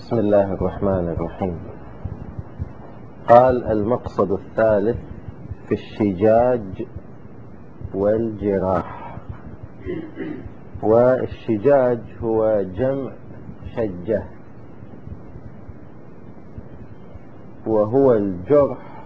بسم الله الرحمن الرحيم. قال: المقصد الثالث في الشجاج والجراح. والشجاج هو جمع شجة، وهو الجرح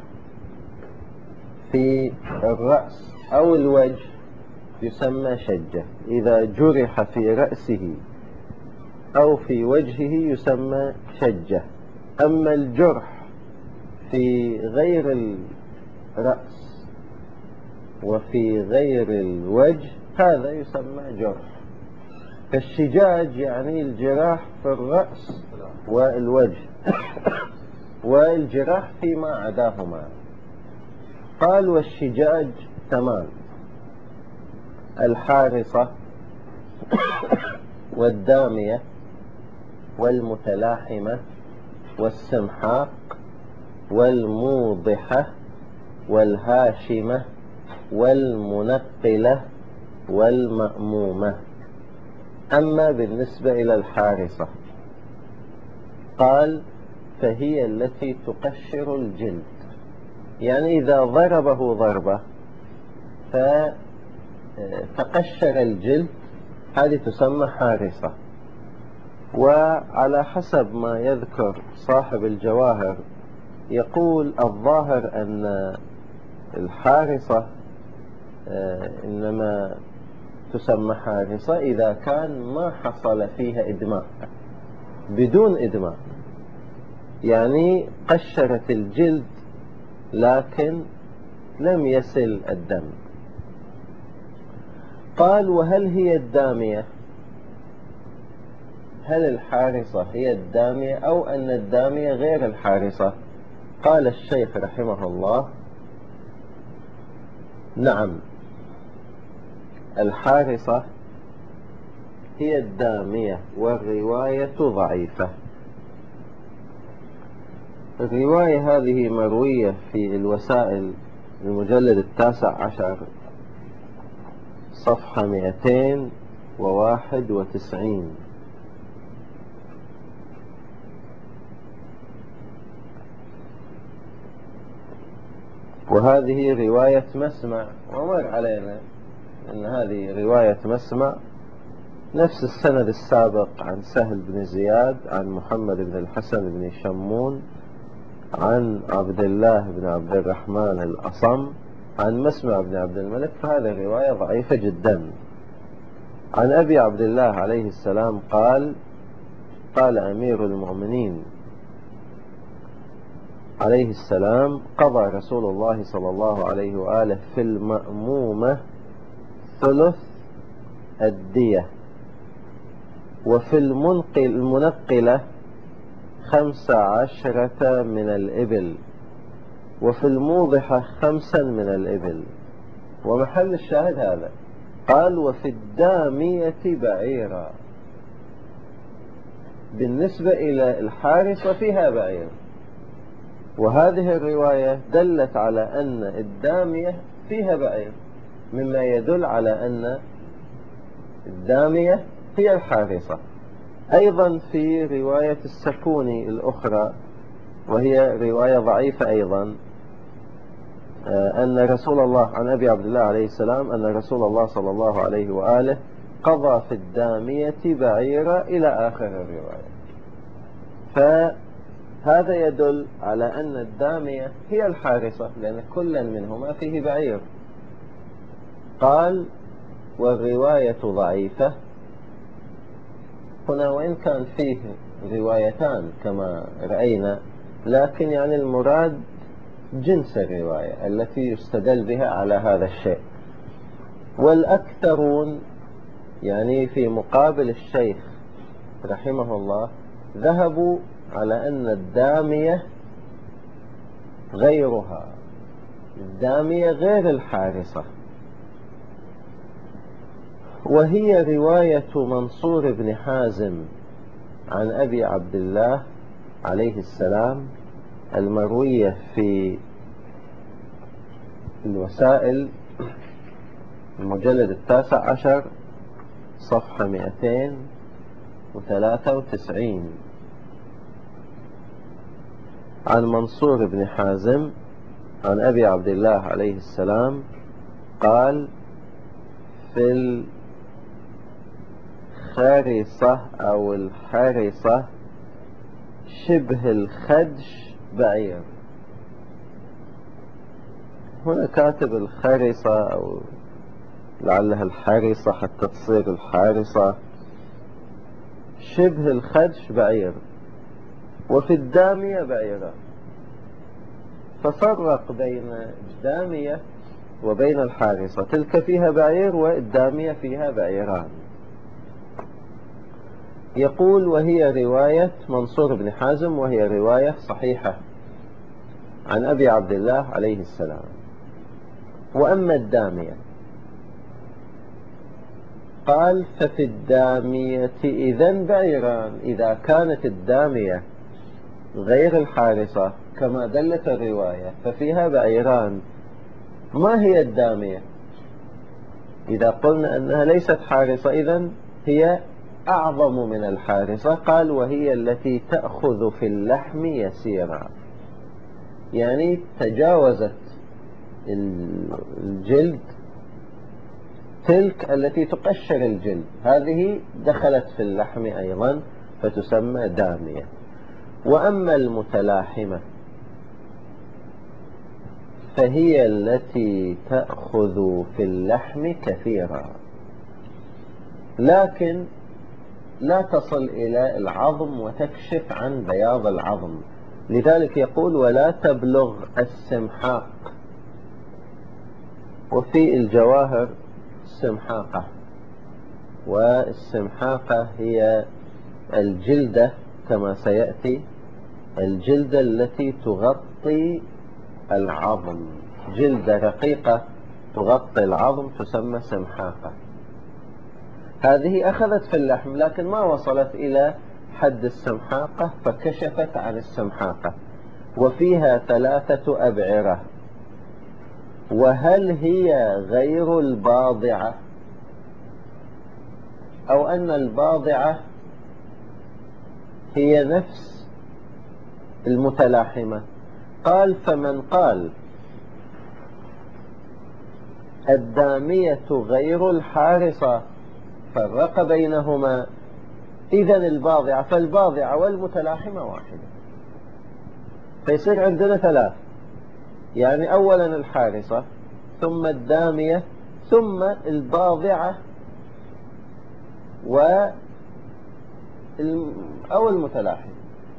في الرأس أو الوجه يسمى شجة. إذا جرح في رأسه أو في وجهه يسمى شجة. أما الجرح في غير الرأس وفي غير الوجه هذا يسمى جرح. فالشجاج يعني الجراح في الرأس والوجه والجراح فيما عداهما. قال: والشجاج ثمان: الحارصة والدامية والمتلاحمة والسمحاق والموضحة والهاشمة والمنقلة والمأمومة. أما بالنسبة إلى الحارصة قال: فهي التي تقشر الجلد، يعني إذا ضربه ضربة فتقشر الجلد هذه تسمى حارصة. وعلى حسب ما يذكر صاحب الجواهر يقول: الظاهر أن الحارصة إنما تسمى حارصة إذا كان ما حصل فيها إدماء، بدون إدماء، يعني قشرت الجلد لكن لم يصل الدم. قال: وهل هي الدامية؟ هل الحارصة هي الدامية أو أن الدامية غير الحارصة؟ قال الشيخ رحمه الله: نعم، الحارصة هي الدامية، والرواية ضعيفة. الرواية هذه مروية في الوسائل المجلد 19 صفحة 291. وهذه رواية مسمع، ومر علينا أن هذه رواية مسمع نفس السند السابق عن سهل بن زياد عن محمد بن الحسن بن شمون عن عبد الله بن عبد الرحمن الأصم عن مسمع بن عبد الملك، فهذه الرواية ضعيفة جدا. عن أبي عبد الله عليه السلام قال: قال أمير المؤمنين عليه السلام: قضى رسول الله صلى الله عليه وآله في المأمومة ثلث الدية، وفي المنقلة 15 من الإبل، وفي الموضحة 5 من الإبل. ومحل الشاهد هذا. قال: وفي الدامية بعيرا. بالنسبة إلى الحارث وفيها بعير. وهذه الرواية دلت على أن الدامية فيها بعير، مما يدل على أن الدامية هي الحارثة. أيضا في رواية السكوني الأخرى، وهي رواية ضعيفة أيضا، أن رسول الله عن أبي عبد الله عليه السلام أن رسول الله صلى الله عليه وآله قضى في الدامية بعيرا إلى آخر الرواية. فهذا يدل على أن الدامية هي الحارثة، لأن كل منهما فيه بعير. قال: والرواية ضعيفة. هنا وإن كان فيه روايتان كما رأينا، لكن يعني المراد جنس الرواية التي يستدل بها على هذا الشيء. والأكثرون يعني في مقابل الشيخ رحمه الله ذهبوا على أن الدامية غيرها، الدامية غير الحارثة. وهي رواية منصور بن حازم عن أبي عبد الله عليه السلام المروية في الوسائل المجلد 19 صفحة 293. عن منصور بن حازم عن أبي عبد الله عليه السلام قال: في الخارصة أو الحارصة شبه الخدش بعير. هنا كاتب الخارصة أو لعلها الحارصة حتى تصير الحارصة. شبه الخدش بعير، وفي الدامية بعيران، ففرق بين الدامية وبين الحارصة. تلك فيها بعير والدامية فيها بعيران. يقول: وهي رواية منصور بن حازم، وهي رواية صحيحة عن أبي عبد الله عليه السلام. وأما الدامية قال: ففي الدامية إذن بعيران. إذا كانت الدامية غير الحارصة كما دلت الرواية ففيها بعيران. ما هي الدامية؟ إذا قلنا أنها ليست حارصة إذن هي أعظم من الحارصة. قال: وهي التي تأخذ في اللحم يسيرا، يعني تجاوزت الجلد. تلك التي تقشر الجلد هذه دخلت في اللحم أيضا فتسمى دامية. وأما المتلاحمة فهي التي تأخذ في اللحم كثيرا، لكن لا تصل إلى العظم وتكشف عن بياض العظم. لذلك يقول: ولا تبلغ السمحاق. وفي الجواهر السمحاقة، والسمحاقة هي الجلدة كما سيأتي، الجلدة التي تغطي العظم، جلدة رقيقة تغطي العظم تسمى سمحاقة. هذه أخذت في اللحم لكن ما وصلت إلى حد السمحاقة فكشفت عن السمحاقة. وفيها 3 أبعرة. وهل هي غير الباضعة أو أن الباضعة هي نفس المتلاحمة؟ قال: فمن قال الدامية غير الحارصة فرق بينهما إذن الباضعة، فالباضعة والمتلاحمة واحدة. فيصير عندنا 3، يعني أولا الحارصة، ثم الدامية، ثم الباضعة أو المتلاحمة.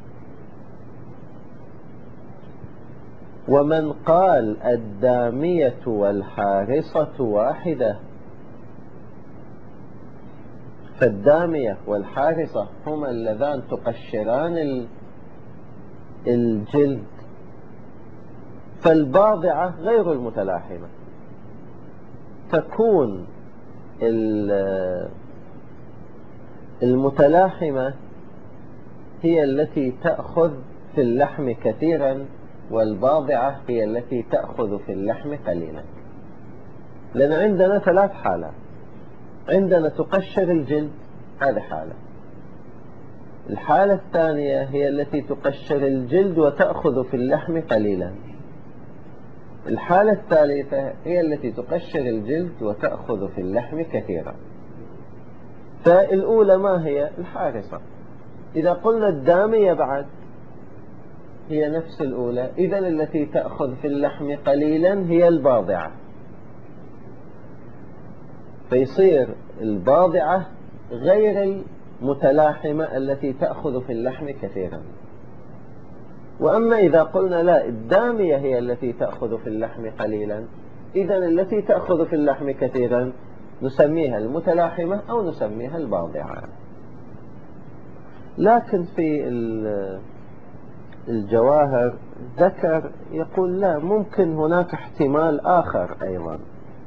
ومن قال الدامية والحارصة واحدة، فالدامية والحارصة هما اللذان تقشران الجلد، فالباضعة غير المتلاحمة. تكون المتلاحمة هي التي تأخذ في اللحم كثيرا، والباضعة هي التي تأخذ في اللحم قليلا. لأن عندنا 3 حالات. عندنا تقشر الجلد، هذه حالة. الحالة الثانية هي التي تقشر الجلد وتأخذ في اللحم قليلا. الحالة الثالثة هي التي تقشر الجلد وتأخذ في اللحم كثيرا. فالأولى ما هي؟ الحارصة. إذا قلنا الدامية بعد هي نفس الأولى، إذن التي تأخذ في اللحم قليلا هي الباضعة. فيصير الباضعة غير المتلاحمة التي تأخذ في اللحم كثيرا. وأما إذا قلنا لا، الدامية هي التي تأخذ في اللحم قليلا، إذن التي تأخذ في اللحم كثيرا نسميها المتلاحمة أو نسميها الباضعة. لكن في الجواهر ذكر يقول: لا، ممكن هناك احتمال آخر أيضا.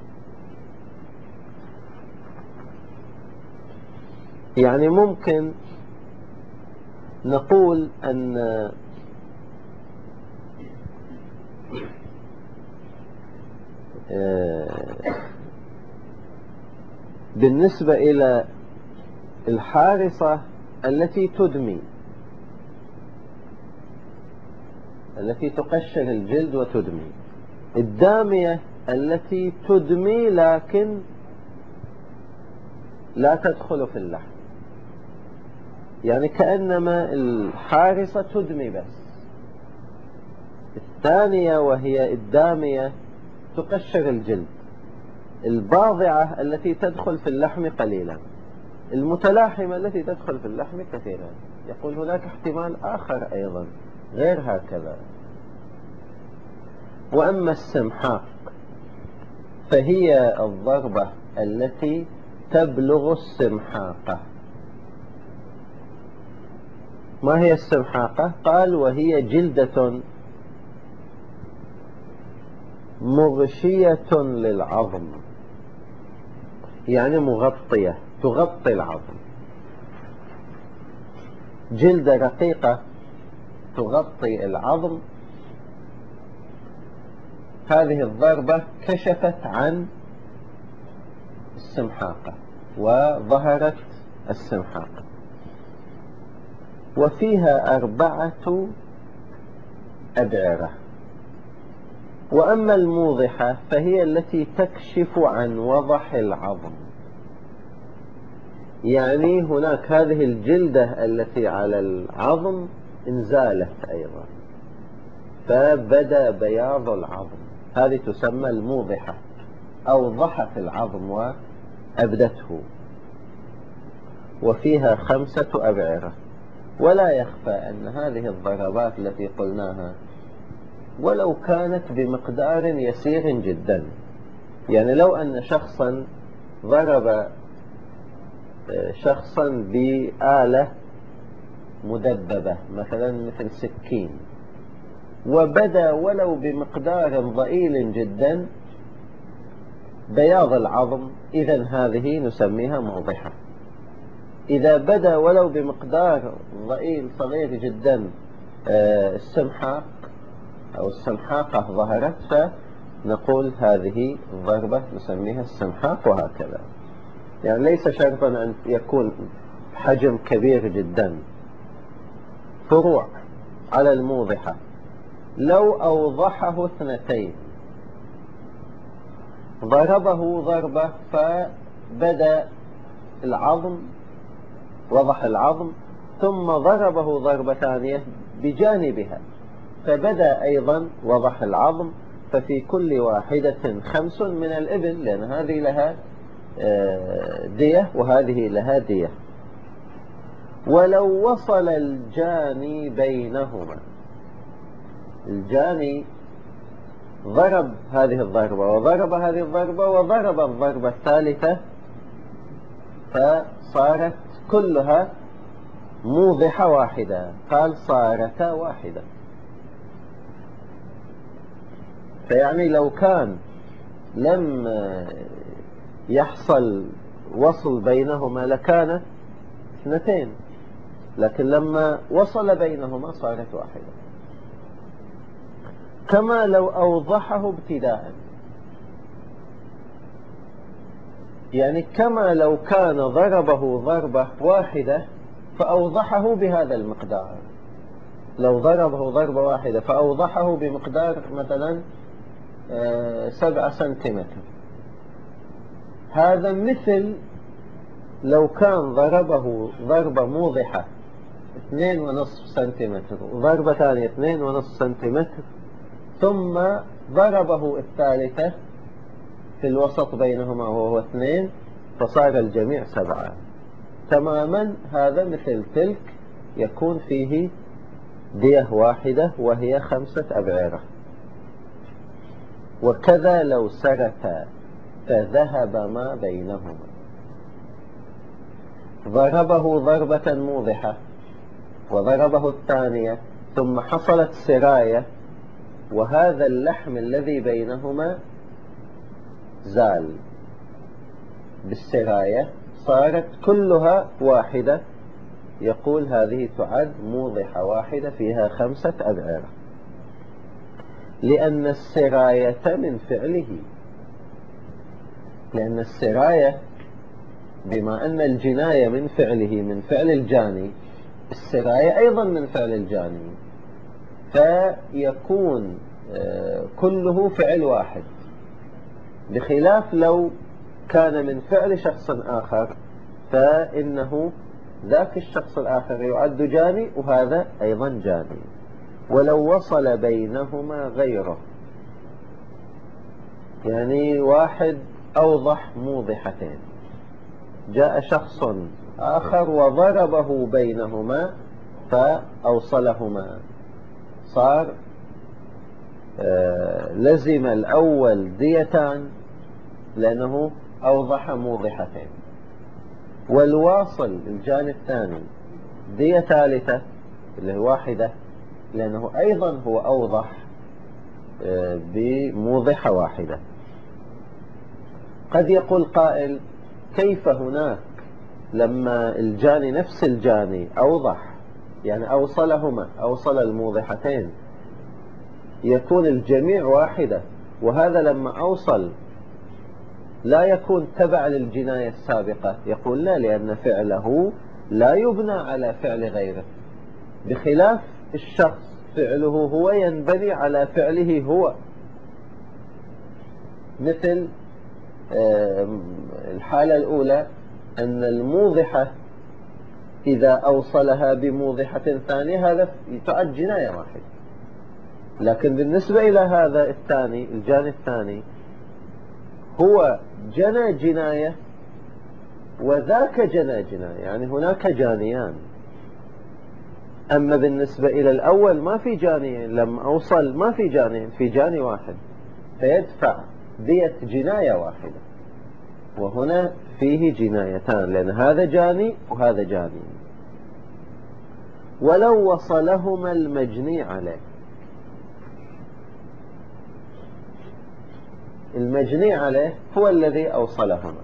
يعني ممكن نقول أن بالنسبة إلى الحارصة التي تدمي، التي تقشر الجلد وتدمي، الدامية التي تدمي لكن لا تدخل في اللحم، يعني كأنما الحارصة تدمي بس. الثانية وهي الدامية تقشر الجلد، الباضعة التي تدخل في اللحم قليلا، المتلاحمة التي تدخل في اللحم كثيرا. يقول هناك احتمال آخر أيضا غير هكذا. وأما السمحاق فهي الضربة التي تبلغ السمحاقة. ما هي السمحاقة؟ قال وهي جلدة مغشية للعظم، يعني مغطية، تغطي العظم، جلدة رقيقة تغطي العظم. هذه الضربة كشفت عن السمحاقة وظهرت السمحاقة. وفيها 4 أبعرة. وأما الموضحة فهي التي تكشف عن وضح العظم، يعني هناك هذه الجلدة التي على العظم انزالت أيضا فبدأ بياض العظم، هذه تسمى الموضحة، أوضحت العظم وأبدته. وفيها 5 أبعرة. ولا يخفى أن هذه الضربات التي قلناها ولو كانت بمقدار يسير جدا، يعني لو أن شخصا ضرب شخصا بآلة مدببة مثلا مثل سكين وبدأ ولو بمقدار ضئيل جدا بياض العظم، إذن هذه نسميها موضحة. إذا بدأ ولو بمقدار ضئيل صغير جدا السمحاق أو السمحاقة ظهرت فنقول هذه الضربة نسميها السمحاق. وهكذا، يعني ليس شرطا أن يكون حجم كبير جدا. فروع على الموضحة: لو أوضحه 2، ضربه ضربة فبدأ العظم، وضح العظم، ثم ضربه ضربة ثانية بجانبها فبدأ أيضا وضح العظم، ففي كل واحدة 5 من الإبل، لأن هذه لها دية وهذه لها دية. ولو وصل الجاني بينهما، الجاني ضرب هذه الضربة وضرب هذه الضربة وضرب الضربة الثالثة فصارت كلها موضحة واحدة، قال صارتا واحدة. فيعني لو كان لم يحصل وصل بينهما لكانت 2، لكن لما وصل بينهما صارت واحدة. كما لو أوضحه ابتداء، يعني كما لو كان ضربه ضربة واحدة فأوضحه بهذا المقدار. لو ضربه ضربة واحدة فأوضحه بمقدار مثلا 7 سنتيمتر، هذا مثل لو كان ضربه ضربة موضحة 2.5 سنتيمتر وضربة ثانية 2.5 سنتيمتر ثم ضربه الثالثة في الوسط بينهما وهو 2 فصار الجميع 7 تماما. هذا مثل تلك يكون فيه دية واحدة وهي 5 أبعرة. وكذا لو سرتا فذهب ما بينهما، ضربه ضربة موضحة وضربه الثانية ثم حصلت سراية وهذا اللحم الذي بينهما زال بالسراية، صارت كلها واحدة، يقول هذه تعد موضحة واحدة فيها 5 أبعرة، لأن السراية من فعله. لأن السراية بما أن الجناية من فعله من فعل الجاني، السراية أيضا من فعل الجاني، فيكون كله فعل واحد، بخلاف لو كان من فعل شخص آخر فإنه ذاك الشخص الآخر يعد جاني وهذا أيضا جاني. ولو وصل بينهما غيره، يعني واحد أوضح موضحتين، جاء شخص آخر وضربه بينهما فأوصلهما، صار لزم الأول ديتان لأنه أوضح موضحتين، والواصل الجانب الثاني دية ثالثة اللي هي واحدة لأنه أيضا هو أوضح بموضحة واحدة. قد يقول قائل كيف هناك لما الجاني نفس الجاني أوضح، يعني أوصل الموضحتين يكون الجميع واحدة، وهذا لما أوصل لا يكون تبع للجناية السابقة؟ يقول لا، لأن فعله لا يبنى على فعل غيره، بخلاف الشخص فعله هو ينبني على فعله هو. مثل الحالة الأولى أن الموضحة إذا أوصلها بموضحة ثانية هذا تعد جناية واحدة، لكن بالنسبة إلى هذا الثاني الجاني الثاني هو جنى جناية وذاك جنى جناية، يعني هناك جانيان. أما بالنسبة إلى الأول ما في جانيين، لما أوصل ما في جانيين، في جاني واحد فيدفع دية جناية واحدة، وهنا فيه جنايتان لأن هذا جاني وهذا جاني. ولو وصلهما المجني عليه، المجني عليه هو الذي أوصلهما،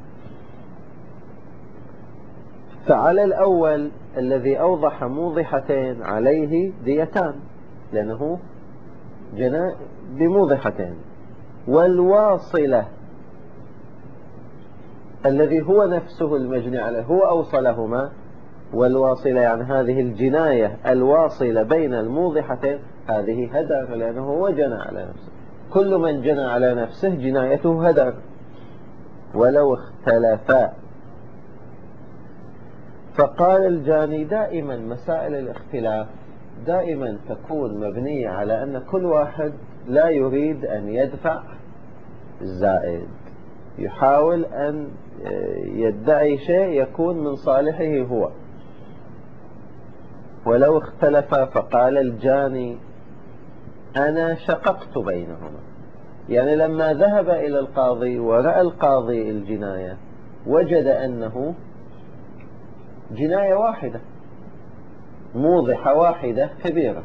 فعلى الأول الذي أوضح موضحتين عليه ديتان لأنه جنى بموضحتين، والواصلة الذي هو نفسه المجني عليه هو أوصلهما، والواصلة يعني هذه الجناية الواصلة بين الموضحتين هذه هدر، لأنه هو جنى على نفسه، كل من جنى على نفسه جنايته هدر. ولو اختلفا، فقال الجاني دائما مسائل الاختلاف دائما تكون مبنية على أن كل واحد لا يريد أن يدفع الزائد، يحاول أن يدعي شيء يكون من صالحه هو. ولو اختلفا فقال الجاني أنا شققت بينهما، يعني لما ذهب إلى القاضي ورأى القاضي الجناية وجد أنه جناية واحدة موضحة واحدة كبيرة،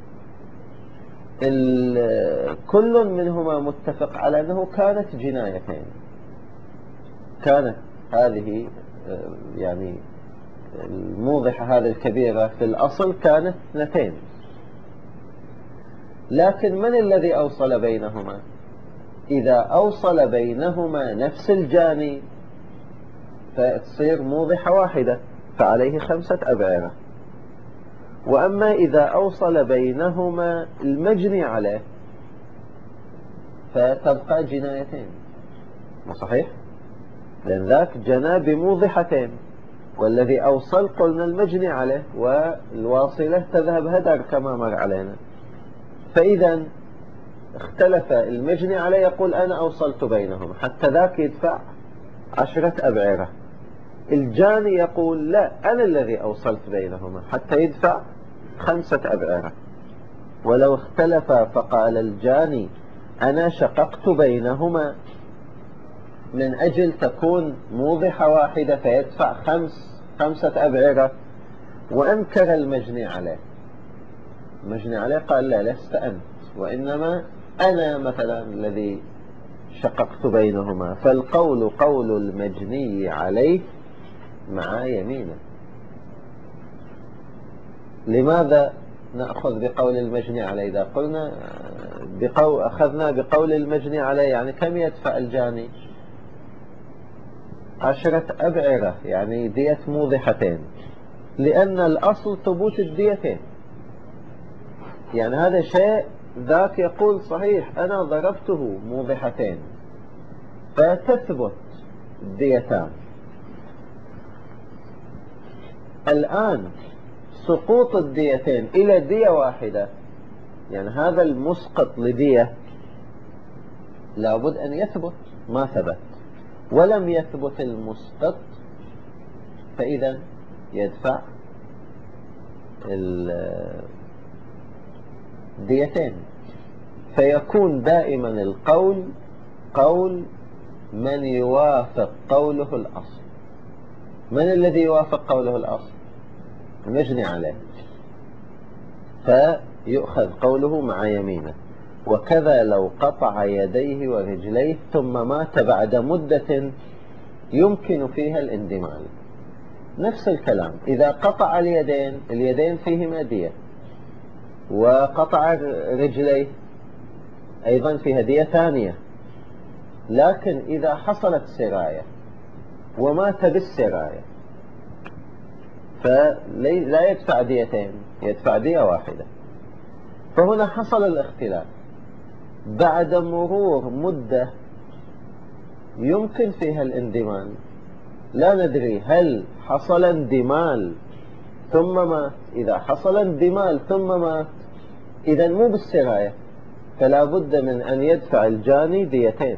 كل منهما متفق على أنه كانت جنايتين، كانت هذه يعني الموضحة هذه الكبيرة في الأصل كانت اثنتين، لكن من الذي أوصل بينهما؟ إذا أوصل بينهما نفس الجاني فتصير موضحة واحدة فعليه 5 أبعرة. وأما إذا أوصل بينهما المجني عليه فتبقى جنايتين، ما صحيح؟ لأن ذاك جنى بموضحتين، والذي أوصل قلنا المجني عليه، والواصلة تذهب هدر كما مر علينا. فإذا اختلف المجني عليه يقول أنا أوصلت بينهما حتى ذاك يدفع 10 أبعرة، الجاني يقول لا أنا الذي أوصلت بينهما حتى يدفع 5 أبعرة. ولو اختلف فقال الجاني أنا شققت بينهما من أجل تكون موضحة واحدة فيدفع 5 أبعرة، وأنكر المجني عليه، المجني عليه قال لا لست أنت وإنما أنا مثلا الذي شققت بينهما، فالقول قول المجني عليه مع يمينه. لماذا نأخذ بقول المجني عليه؟ إذا قلنا أخذنا بقول المجني عليه يعني كم يدفع الجاني؟ 10 أبعرة، يعني دية موضحتين، لأن الأصل ثبوت الديتين. يعني هذا شيء ذاك يقول صحيح أنا ضربته موضحتين، فتثبت الديتان. الآن سقوط الديتين إلى دية واحدة، يعني هذا المسقط لدية لابد أن يثبت، ما ثبت ولم يثبت المسقط، فإذا يدفع الديتين. فيكون دائما القول قول من يوافق قوله الأصل. من الذي يوافق قوله الأصل؟ المجني عليه، فيؤخذ قوله مع يمينه. وكذا لو قطع يديه ورجليه ثم مات بعد مدة يمكن فيها الاندماج، نفس الكلام. إذا قطع اليدين فيهما دية، وقطع رجليه أيضا فيها دية ثانية. لكن إذا حصلت سراية ومات بالسراية فلا يدفع ديتين، يدفع دية واحدة. فهنا حصل الاختلاف بعد مرور مدة يمكن فيها الاندمال. لا ندري هل حصل اندمال ثم مات. إذا حصل اندمال ثم مات إذا مو بالسراية، فلا بد من أن يدفع الجاني ديتين.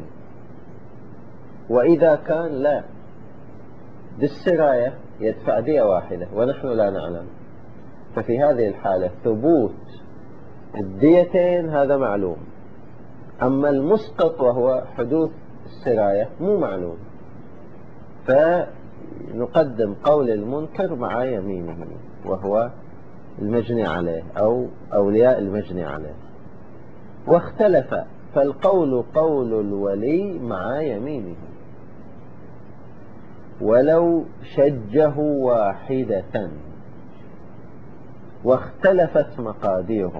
وإذا كان لا بالسراية يدفع دية واحدة ونحن لا نعلم. ففي هذه الحالة ثبوت الديتين هذا معلوم، أما المسقط وهو حدوث السراية مو معلوم، فنقدم قول المنكر مع يمينه وهو المجني عليه أو أولياء المجني عليه. واختلف، فالقول قول الولي مع يمينه ولو شجه واحدة واختلفت مقاديره.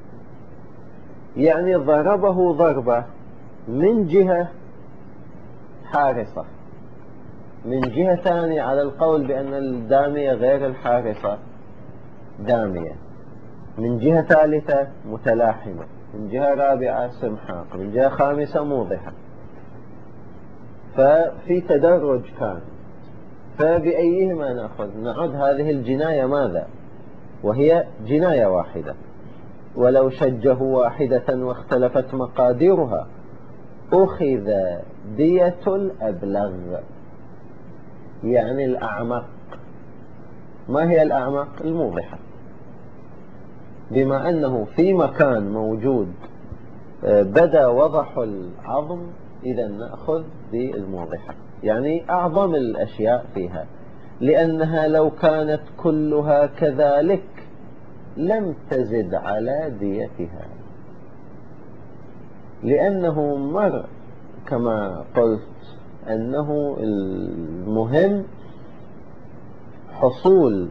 يعني ضربه ضربة من جهة حارصة، من جهة ثانية على القول بأن الدامية غير الحارصة دامية، من جهة ثالثة متلاحمة، من جهة رابعة سمحاق، من جهة خامسة موضحة. ففي تدرج كان، فبأيهما نأخذ؟ نعد هذه الجناية ماذا؟ وهي جناية واحدة. ولو شجه واحدة واختلفت مقاديرها أخذ دية الأبلغ، يعني الأعمق. ما هي الأعمق؟ الموضحة. بما أنه في مكان موجود بدا وضح العظم إذا نأخذ بالموضحة، يعني أعظم الأشياء فيها، لأنها لو كانت كلها كذلك لم تزد على ديتها، لأنه مر كما قلت أنه المهم حصول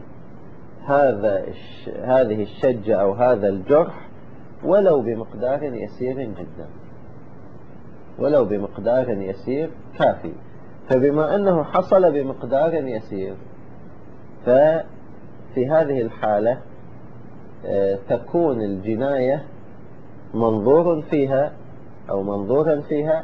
هذه الشجة أو هذا الجرح ولو بمقدار يسير جدا، ولو بمقدار يسير كافي. فبما أنه حصل بمقدار يسير، ففي هذه الحالة تكون الجناية منظورا فيها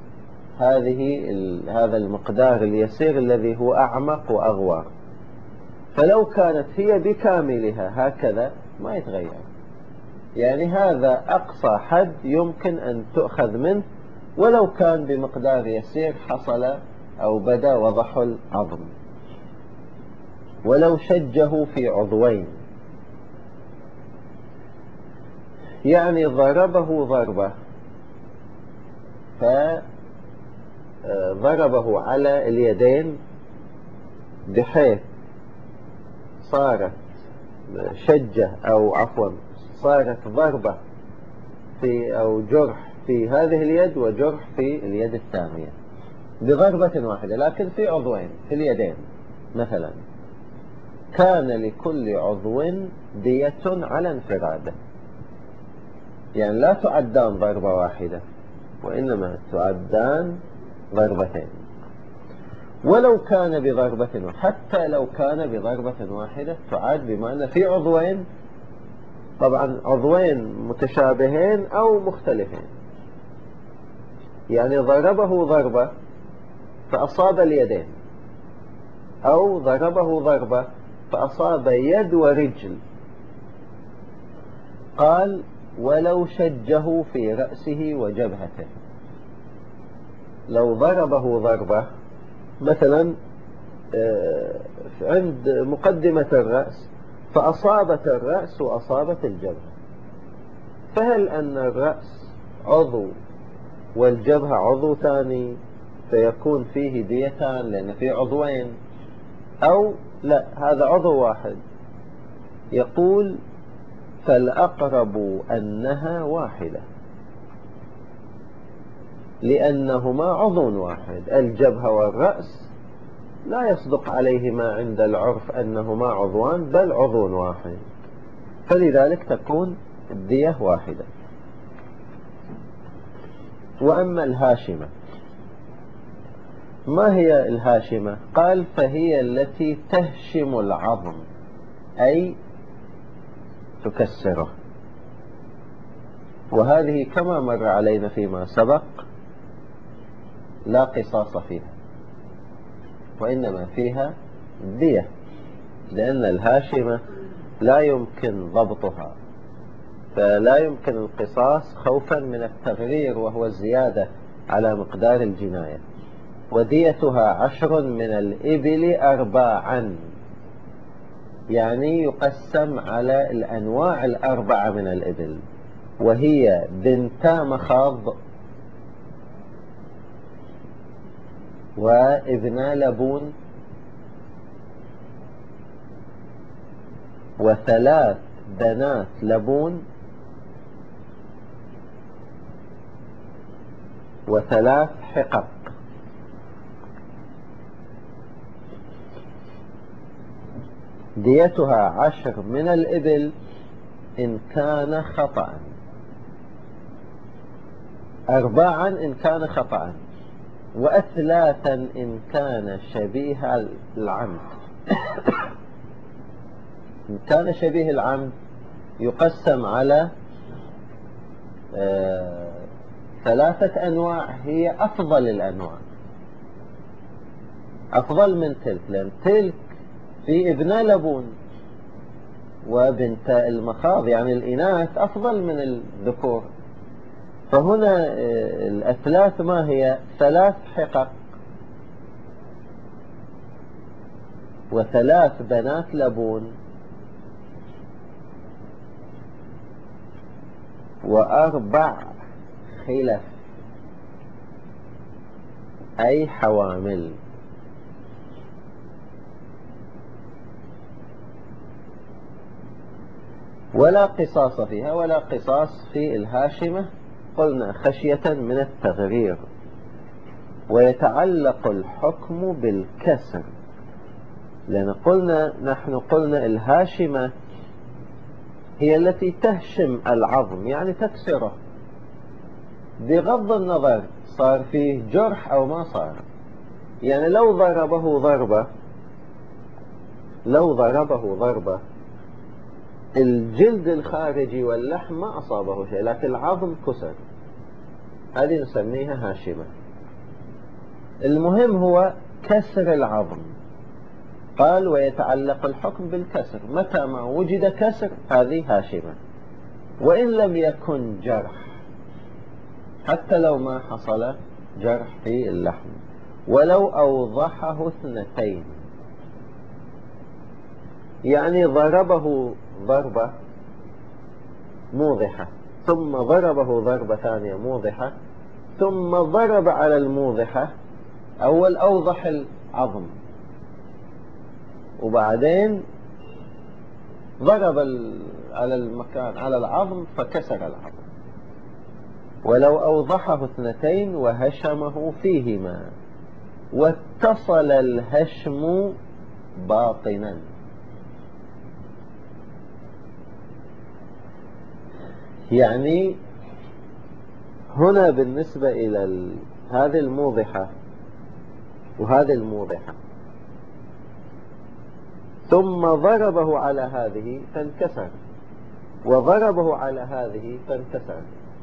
هذا المقدار اليسير الذي هو أعمق وأغوار. فلو كانت هي بكاملها هكذا ما يتغير، يعني هذا أقصى حد يمكن أن تؤخذ منه ولو كان بمقدار يسير حصل أو بدا وضح العظم. ولو شجه في عضوين، يعني ضربه ضربة، فضربه على اليدين بحيث صارت شجة أو عفوا صارت ضربة أو جرح في هذه اليد وجرح في اليد الثانية بضربة واحدة، لكن في عضوين في اليدين مثلا، كان لكل عضو دية على انفراده، يعني لا تعدان ضربة واحدة وإنما تعدان ضربتين. ولو كان بضربة، حتى لو كان بضربة واحدة تعاد، بما أن في عضوين طبعا عضوين متشابهين أو مختلفين، يعني ضربه ضربة فأصاب اليدين، أو ضربه ضربة فأصاب يد ورجل. قال ولو شجه في رأسه وجبهته، لو ضربه ضربة مثلا عند مقدمة الرأس فأصابت الرأس وأصابت الجبهة، فهل أن الرأس عضو والجبهة عضو ثاني فيكون فيه ديتان لأن فيه عضوين، أو لا هذا عضو واحد؟ يقول فالأقرب أنها واحدة، لأنهما عضو واحد. الجبهة والرأس لا يصدق عليهما عند العرف أنهما عضوان، بل عضو واحد، فلذلك تكون الدية واحدة. وأما الهاشمة، ما هي الهاشمة؟ قال فهي التي تهشم العظم، أي تكسره، وهذه كما مر علينا فيما سبق لا قصاص فيها، وإنما فيها دية، لأن الهاشمة لا يمكن ضبطها، فلا يمكن القصاص خوفا من التغرير وهو الزيادة على مقدار الجناية. وديتها 10 من الإبل 4، يعني يقسم على الأنواع 4 من الإبل، وهي بنتا مخاض، وابنا لبون، و3 بنات لبون، و3 حقق. ديتها 10 من الإبل إن كان خطأ، 4 إن كان خطأ، و3 إن كان شبيه العمد. إن كان شبيه العمد يقسم على 3 أنواع هي أفضل الأنواع، أفضل من تلك، لأن تلك في ابن لبون وبنت المخاض، يعني الإناث أفضل من الذكور. فهنا الأثلاث ما هي؟ 3 حقق، و3 بنات لبون، و4 خلف، أي حوامل. ولا قصاص فيها، ولا قصاص في الهاشمة، قلنا خشية من التغرير. ويتعلق الحكم بالكسر، لأن نحن قلنا الهاشمة هي التي تهشم العظم، يعني تكسره، بغض النظر صار فيه جرح أو ما صار. يعني لو ضربه ضربة الجلد الخارجي واللحم ما أصابه شيء، لكن العظم كسر، هذه نسميها هاشمة. المهم هو كسر العظم. قال ويتعلق الحكم بالكسر، متى ما وجد كسر هذه هاشمة، وإن لم يكن جرح، حتى لو ما حصل جرح في اللحم، ولو أوضحه 2، يعني ضربه ضربة موضحة ثم ضربه ضربة ثانية موضحة ثم ضرب على الموضحة، أول أوضح العظم وبعدين ضرب على المكان على العظم فكسر العظم. ولو أوضحه 2 وهشمه فيهما واتصل الهشم باطنا، يعني هنا بالنسبة إلى هذه الموضحة وهذه الموضحة ثم ضربه على هذه فانكسر، وضربه على هذه فانكسر.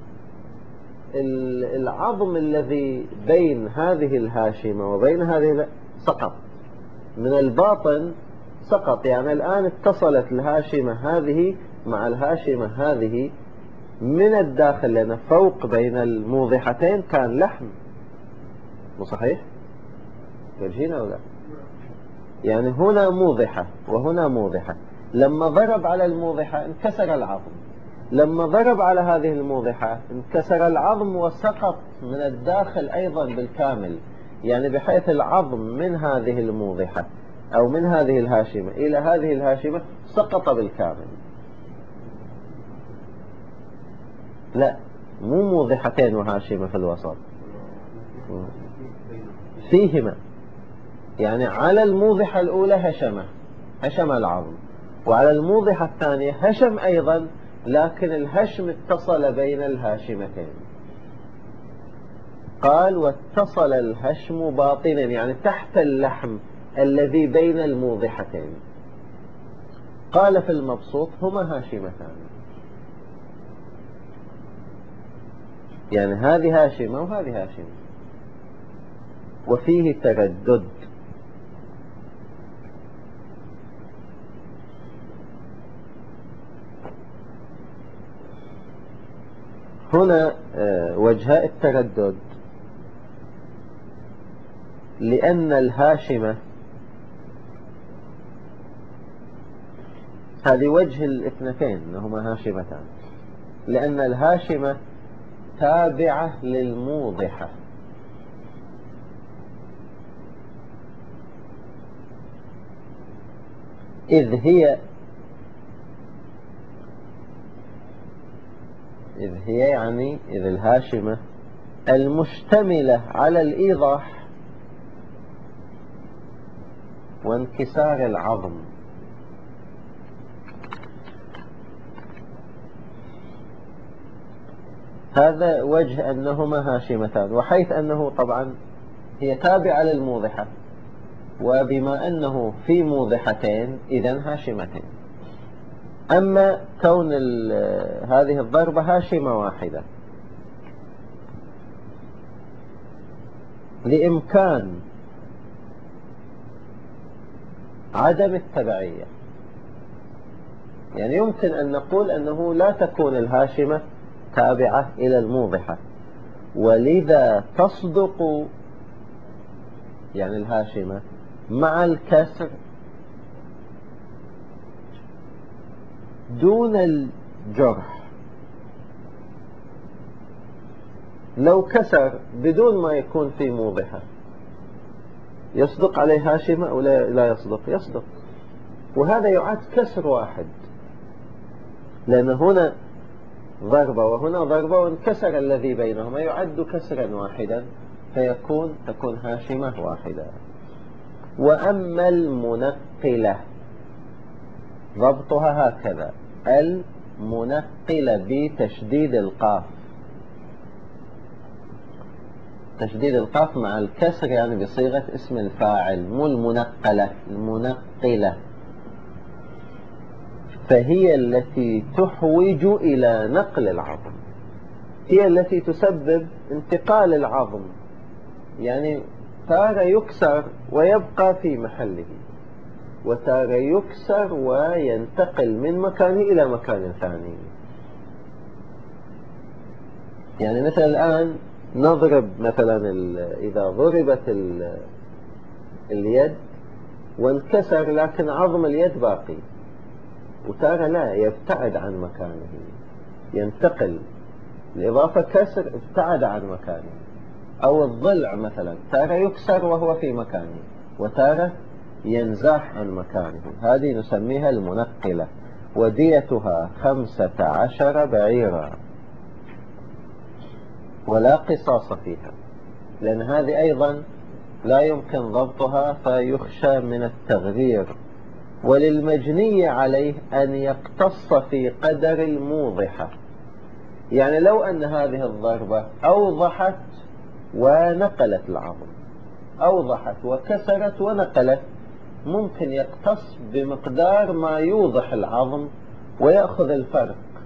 العظم الذي بين هذه الهاشمة وبين هذه سقط من الباطن، سقط. يعني الآن اتصلت الهاشمة هذه مع الهاشمة هذه من الداخل، لأن فوق بين الموضحتين كان لحم، مو صحيح؟ ترجينا أو لا؟ يعني هنا موضحة وهنا موضحة، لما ضرب على الموضحة انكسر العظم، لما ضرب على هذه الموضحة انكسر العظم وسقط من الداخل أيضا بالكامل، يعني بحيث العظم من هذه الموضحة أو من هذه الهاشمة إلى هذه الهاشمة سقط بالكامل. لا، مو موضحتين وهاشمة في الوسط، فيهما. يعني على الموضحة الأولى هشم العظم، وعلى الموضحة الثانية هشم أيضا، لكن الهشم اتصل بين الهاشمتين. قال واتصل الهشم باطنا، يعني تحت اللحم الذي بين الموضحتين. قال في المبسوط هما هاشمتان، يعني هذه هاشمة وهذه هاشمة. وفيه تردد. هنا وجهاء التردد، لأن الهاشمة، هذه وجه الاثنتين أنهما هاشمتان، لأن الهاشمة تابعة للموضحة، إذ هي يعني إذ الهاشمة المشتملة على الإيضاح وانكسار العظم. هذا وجه أنهما هاشمتان، وحيث أنه طبعا هي تابعة للموضحة، وبما أنه في موضحتين إذن هاشمتين. أما كون هذه الضربة هاشمة واحدة لإمكان عدم التبعية، يعني يمكن أن نقول أنه لا تكون الهاشمة تابعة إلى الموضحة، ولذا تصدق يعني الهاشمة مع الكسر دون الجرح. لو كسر بدون ما يكون في موضحة يصدق عليه هاشمة أو لا يصدق؟ يصدق. وهذا يعد كسر واحد، لأن هنا ضربة وهنا ضربة وانكسر الذي بينهما، يعد كسرا واحدا، تكون هاشمة واحدة. وأما المنقلة ضبطها هكذا: المنقلة بتشديد القاف، تشديد القاف مع الكسر، يعني بصيغة اسم الفاعل، مو المنقلة، المنقلة. فهي التي تحوج إلى نقل العظم، هي التي تسبب انتقال العظم، يعني تارة يكسر ويبقى في محله، وتارة يكسر وينتقل من مكانه إلى مكان ثاني. يعني مثلا الآن نضرب مثلا إذا ضربت اليد وانكسر لكن عظم اليد باقي، وتارة لا، يبتعد عن مكانه، ينتقل، الإضافة كسر ابتعد عن مكانه. أو الضلع مثلا تارة يكسر وهو في مكانه، وتارة ينزاح عن مكانه، هذه نسميها المنقلة. وديتها 15 بعيرا، ولا قصاص فيها، لأن هذه أيضا لا يمكن ضبطها فيخشى من التغذير. وللمجني عليه أن يقتص في قدر الموضحة، يعني لو أن هذه الضربة أوضحت ونقلت العظم، أوضحت وكسرت ونقلت، ممكن يقتص بمقدار ما يوضح العظم ويأخذ الفرق،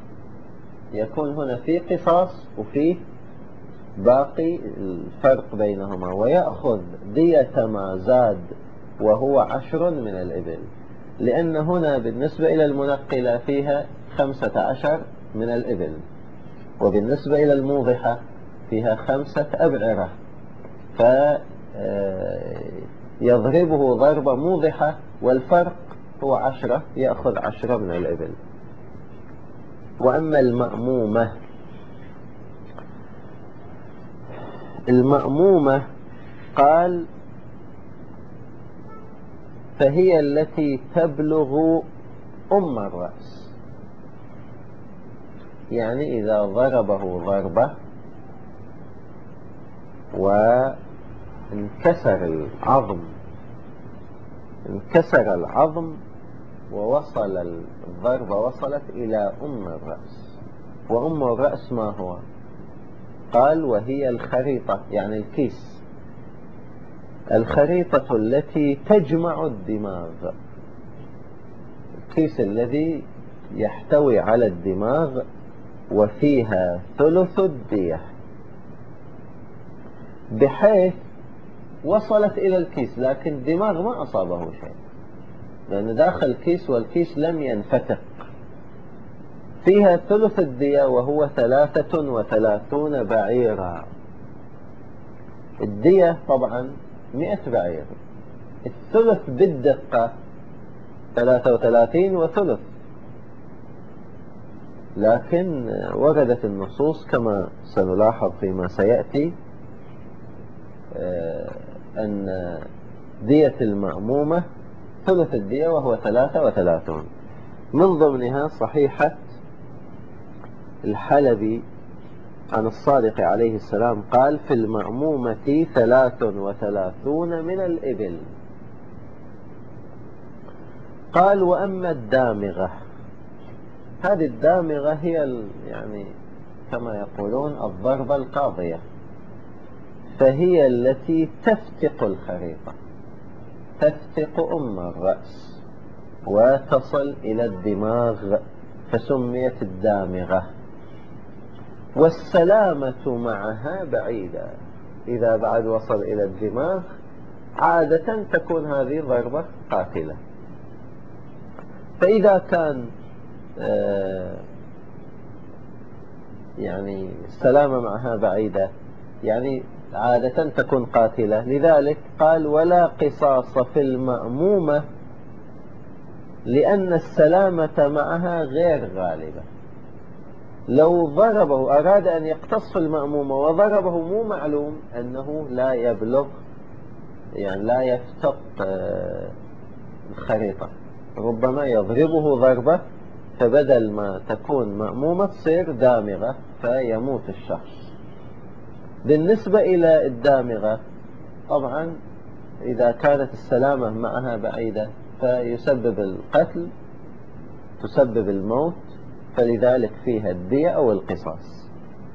يكون هنا في قصاص وفي باقي الفرق بينهما، ويأخذ دية ما زاد وهو 10 من الإبل، لأن هنا بالنسبة إلى المنقلة فيها 15 من الإبل، وبالنسبة إلى الموضحة فيها 5 أبعرة، فيضربه ضربة موضحة والفرق هو 10، يأخذ 10 من الإبل. وأما المأمومة قال فهي التي تبلغ الرأس، يعني إذا ضربه ضربة وانكسر العظم ووصل الضربة وصلت إلى الرأس. الرأس ما هو؟ قال وهي الخريطة، يعني الكيس، الخريطة التي تجمع الدماغ، الكيس الذي يحتوي على الدماغ وفيها ثلث الدية، بحيث وصلت إلى الكيس لكن الدماغ ما أصابه شيء، لأن داخل الكيس والكيس لم ينفتق، فيها ثلث الدية وهو 33 بعيرا. الدية طبعا 100 بعير، الثلث بالدقة 33 وثلث، لكن وردت النصوص كما سنلاحظ فيما سيأتي أن دية المأمومة ثلث الدية وهو 33. من ضمنها صحيحة الحلبي عن الصادق عليه السلام قال في المأمومة 33 من الإبل. قال وأما الدامغة، هذه الدامغة هي يعني كما يقولون الضربة القاضية، فهي التي تفتق الخريطة، تفتق الرأس وتصل إلى الدماغ، فسميت الدامغة. والسلامة معها بعيدة، إذا بعد وصل إلى الدماغ عادة تكون هذه ضربة قاتلة. فإذا كان يعني السلامة معها بعيدة، يعني عادة تكون قاتلة، لذلك قال ولا قصاص في المأمومة لأن السلامة معها غير غالبة. لو ضربه أراد أن يقتص في المأمومة وضربه مو معلوم أنه لا يبلغ، يعني لا يفتق الخريطة، ربما يضربه ضربة فبدل ما تكون مأمومة تصير دامغة فيموت الشخص. بالنسبة إلى الدامغة طبعا إذا كانت السلامة معها بعيدة فيسبب القتل، تسبب الموت، فلذلك فيها الدية أو القصاص.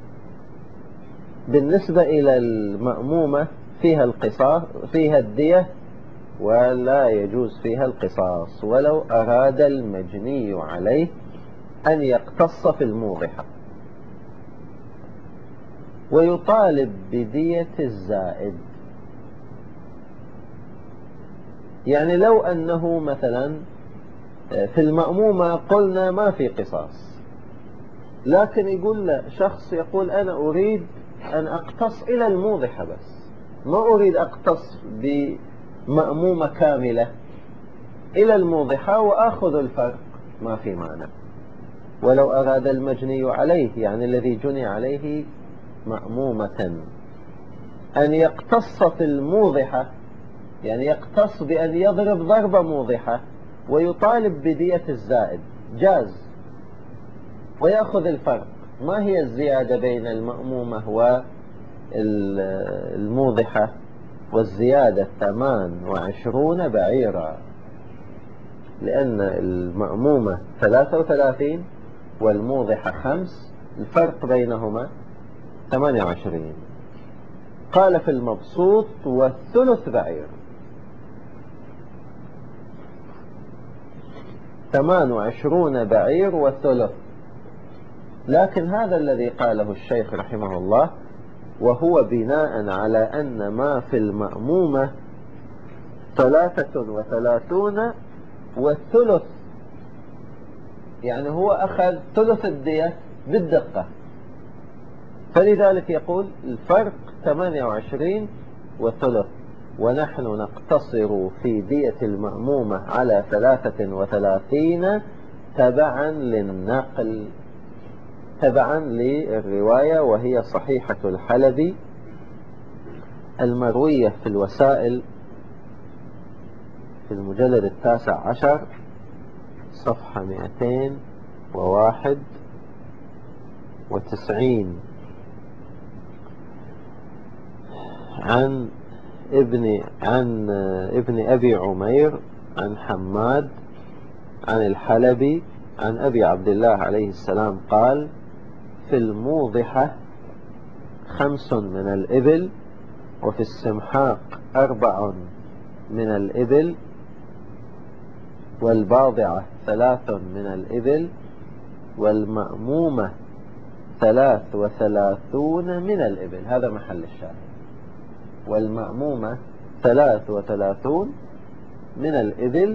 بالنسبة إلى المأمومة فيها القصاص، فيها الدية ولا يجوز فيها القصاص، ولو أراد المجني عليه أن يقتص في الموضحة، ويطالب بدية الزائد. يعني لو أنه مثلا في المأمومة قلنا ما في قصاص، لكن يقول له شخص يقول أنا أريد أن أقتص إلى الموضحة بس، ما أريد أقتص بمأمومة كاملة، إلى الموضحة وأخذ الفرق، ما في معنى. ولو أراد المجني عليه، يعني الذي جني عليه مأمومة، أن يقتص في الموضحة، يعني يقتص بأن يضرب ضربة موضحة ويطالب بدية الزائد، جاز، ويأخذ الفرق. ما هي الزيادة بين المأمومة والموضحة؟ والزيادة 28 بعيرا، لأن المأمومة 33 والموضحة 5، الفرق بينهما 28. قال في المبسوط والثلث بعير، 28 بعير والثلث. لكن هذا الذي قاله الشيخ رحمه الله، وهو بناء على أن ما في المأمومة 33 والثلث، يعني هو أخذ ثلث الدية بالدقة، فلذلك يقول الفرق 28 وثلث، ونحن نقتصر في دية المأمومة على 33 تبعا للنقل، تبعا للرواية، وهي صحيحة الحلبي المروية في الوسائل في المجلد 19 صفحة 291 عن ابن أبي عمير عن حماد عن الحلبي عن أبي عبد الله عليه السلام قال: في الموضحة 5 من الإبل، وفي السمحاق 4 من الإبل، والباضعة 3 من الإبل، والمأمومة 33 من الإبل. هذا محل الشاهد، والمأمومة 33 من الإبل،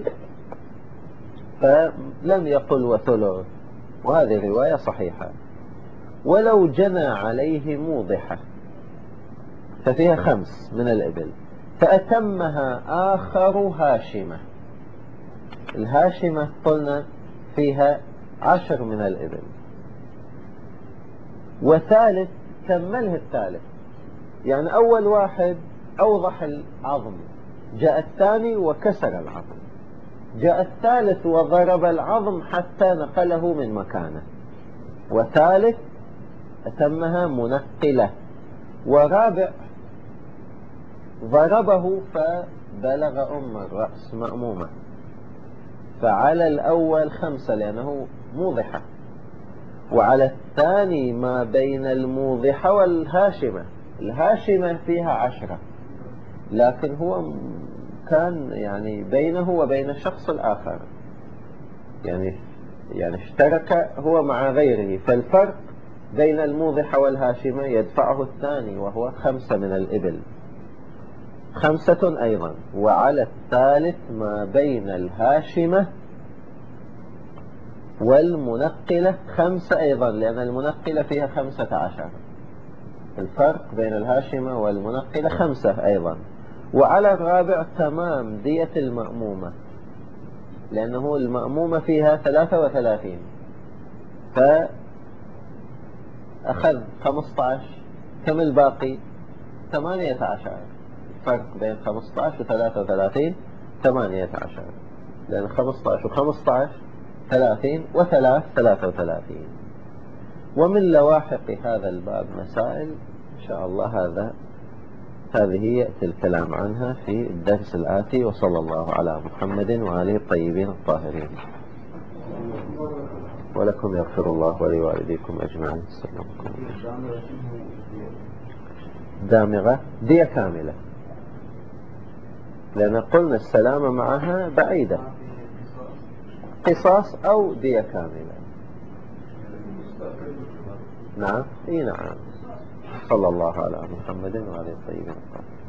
فلم يقل وثلث، وهذه رواية صحيحة. ولو جنى عليه موضحة ففيها 5 من الإبل، فأتمها آخر هاشمة، الهاشمة قلنا فيها 10 من الإبل، وثالث كمله الثالث، يعني أول واحد أوضح العظم، جاء الثاني وكسر العظم، جاء الثالث وضرب العظم حتى نقله من مكانه، وثالث أتمها منقلة، ورابع ضربه فبلغ الرأس مأمومة. فعلى الأول 5 لأنه موضحة، وعلى الثاني ما بين الموضحة والهاشمة، الهاشمة فيها 10، لكن هو كان يعني بينه وبين الشخص الآخر، يعني اشترك هو مع غيره، فالفرق بين الموضحة والهاشمة يدفعه الثاني، وهو 5 من الإبل، 5 أيضا. وعلى الثالث ما بين الهاشمة والمنقلة 5 أيضا، لأن المنقلة فيها 15، الفرق بين الهاشمة والمنقلة 5 أيضا. وعلى الرابع تمام دية المأمومة، لأنه المأمومة فيها 33، فأخذ 15، كم الباقي؟ 18. الفرق بين 15 و 33 18، لأن 15 و 15 30 و3 33. ومن لواحق هذا الباب مسائل إن شاء الله هذه يأتي الكلام عنها في الدرس الآتي، وصلى الله على محمد وآله الطيبين الطاهرين. ولكم يغفر الله ولوالديكم أجمعين. السلام عليكم. دامغة دية كاملة، لأن قلنا السلامة معها بعيدة، قصاص أو دية كاملة. نعم، نعم. صلى الله على محمد وآله الطيبين الطاهرين.